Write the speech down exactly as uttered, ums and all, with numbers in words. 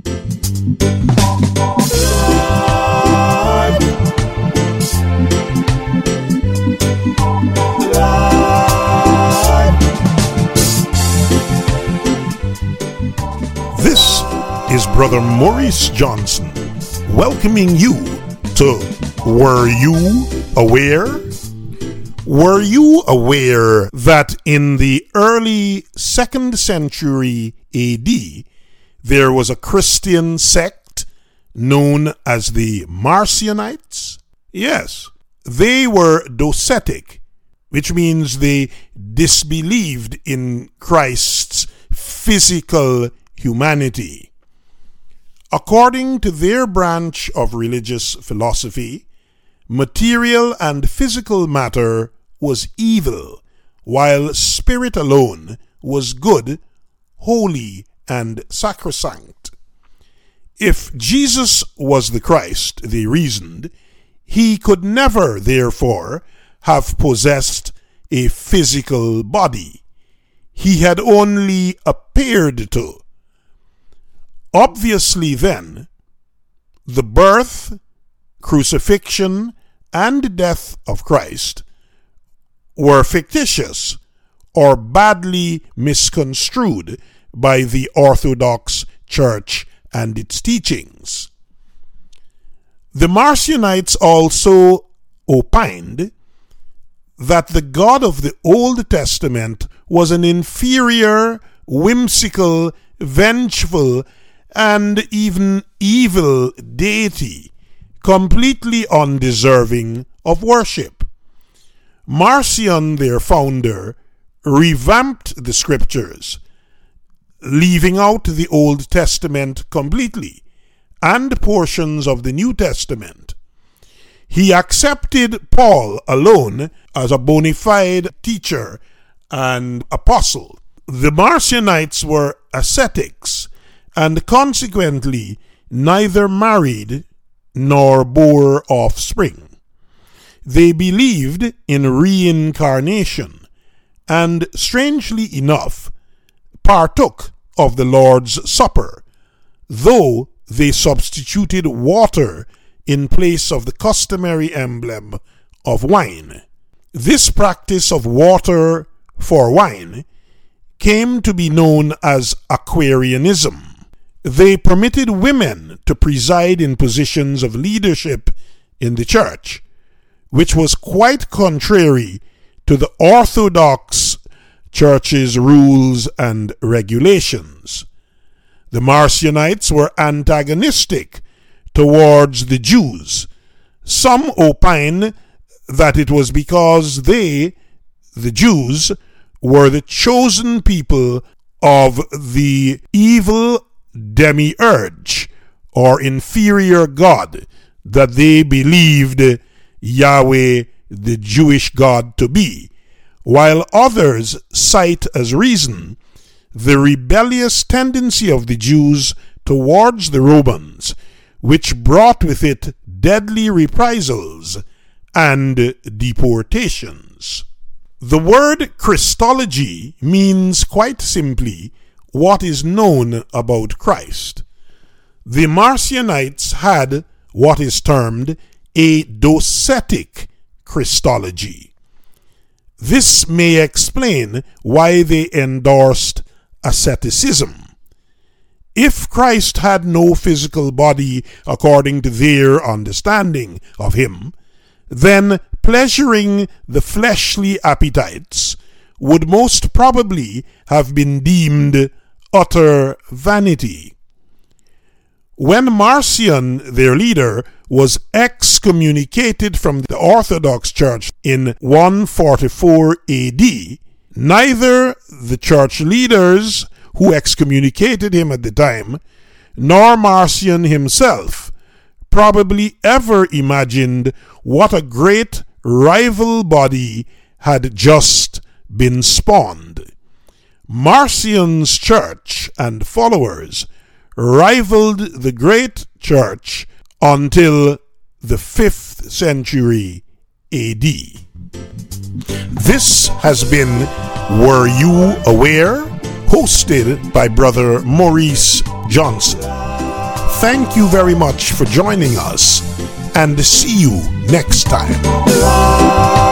This is Brother Maurice Johnson welcoming you to Were You Aware? Were you aware that in the early second century A D there was a Christian sect known as the Marcionites? Yes, they were docetic, which means they disbelieved in Christ's physical humanity. According to their branch of religious philosophy, material and physical matter was evil, while spirit alone was good, holy, and sacrosanct. If Jesus was the Christ, they reasoned, he could never, therefore, have possessed a physical body. He had only appeared to. Obviously, then, the birth, crucifixion, and death of Christ were fictitious or badly misconstrued by the Orthodox Church and its teachings. The Marcionites also opined that the God of the Old Testament was an inferior, whimsical, vengeful, and even evil deity, completely undeserving of worship. Marcion, their founder, revamped the scriptures, leaving out the Old Testament completely and portions of the New Testament. He accepted Paul alone as a bona fide teacher and apostle. The Marcionites were ascetics and consequently neither married nor bore offspring. They believed in reincarnation and, strangely enough, partook of the Lord's Supper, though they substituted water in place of the customary emblem of wine. This practice of water for wine came to be known as Aquarianism. They permitted women to preside in positions of leadership in the church, which was quite contrary to the Orthodox Church's rules and regulations. The Marcionites were antagonistic towards the Jews. Some opine that it was because they, the Jews, were the chosen people of the evil demiurge or inferior god that they believed Yahweh, the Jewish God, to be, while others cite as reason the rebellious tendency of the Jews towards the Romans, which brought with it deadly reprisals and deportations. The word Christology means quite simply what is known about Christ. The Marcionites had what is termed a docetic Christology. This may explain why they endorsed asceticism. If Christ had no physical body according to their understanding of him, then pleasuring the fleshly appetites would most probably have been deemed utter vanity. When Marcion, their leader, was excommunicated from the Orthodox Church in one forty-four A D, neither the church leaders who excommunicated him at the time, nor Marcion himself, probably ever imagined what a great rival body had just been spawned. Marcion's church and followers rivaled the great church until the fifth century A D. This has been Were You Aware? Hosted by Brother Maurice Johnson. thank you very much for joining us, and see you next time.